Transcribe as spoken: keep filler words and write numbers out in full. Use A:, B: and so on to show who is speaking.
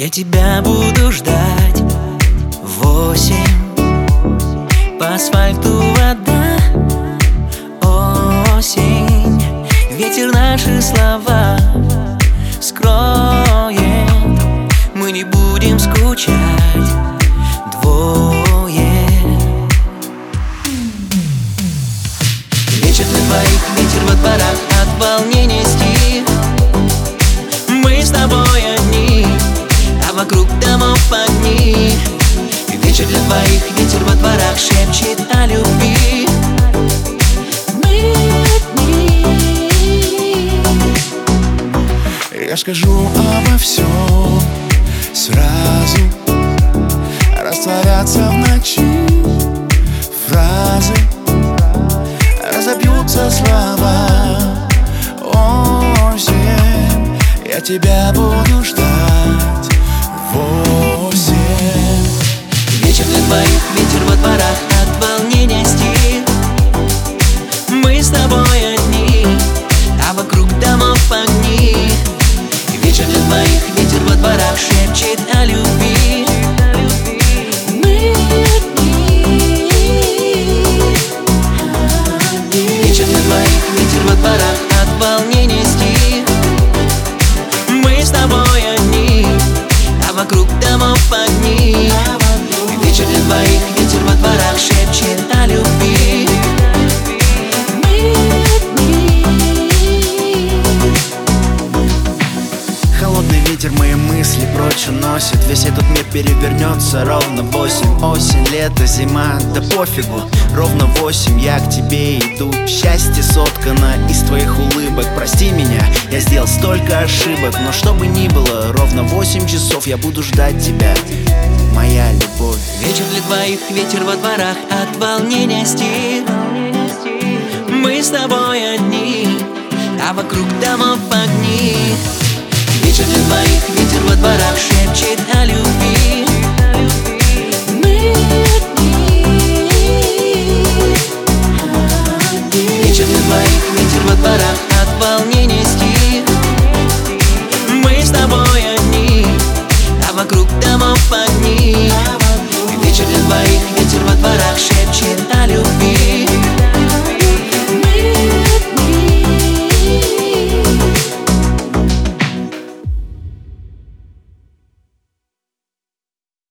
A: Я тебя буду ждать. Восемь. По асфальту вода. Осень. Ветер наши слова скроет. Мы не будем скучать двое. Вечер для двоих, ветер во дворах, от волнения стих. Мы с тобой одни, а вокруг домов огни. Вечер для двоих, ветер во дворах шепчет о любви. Мы одни.
B: Я скажу обо всем сразу, растворятся в ночи фразы, разобьются слова. Осень, я тебя буду ждать. Восемь.
A: Вечер для двоих, ветер во дворах, от волнения стих. Мы с тобой одни, а вокруг домов огни. Вечер для двоих, ветер во дворах шепчет о любви. Мы одни. Вечер для двоих, ветер во дворах, от волнения стих. Мы с тобой одни, а вокруг домов огни. Вечер для двоих, ветер во дворах шепчет о любви. Мы одни.
B: Холодный ветер мои мысли прочь уносит. Весь этот мир перевернется ровно в восемь. Осень, лето, зима, да пофигу. Ровно в восемь я к тебе иду. Счастье соткано из твоих улыбок. Прости меня, я сделал столько ошибок. Но что бы ни было, ровно восемь часов я буду ждать тебя, моя любовь.
A: Вечер для двоих, ветер во дворах, от волнения стих. Мы с тобой одни, а вокруг домов огни. Вечер для двоих, ветер во дворах шепчет о любви.